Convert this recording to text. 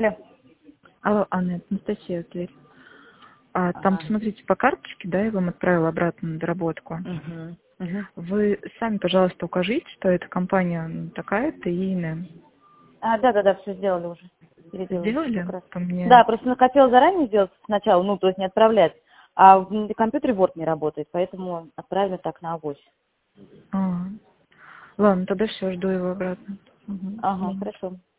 Алло. Алло, Анна, это Анастасия, дверь. Там, посмотрите, по карточке, да, я вам отправила обратно на доработку. Вы сами, пожалуйста, укажите, что эта компания такая-то и имя. Да, все сделали уже. Переделали Сделали? как раз. То мне... Да, просто хотела заранее сделать сначала, то есть не отправлять. А в компьютере Word не работает, поэтому отправили так на авось. Ладно, тогда все, жду его обратно. Ага, хорошо.